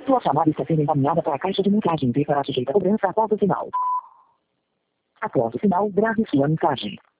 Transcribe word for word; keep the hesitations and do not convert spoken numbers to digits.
Sua chamada está sendo encaminhada para a caixa de mensagem e será sujeita a cobrança após o sinal. Após o sinal, grave sua mensagem.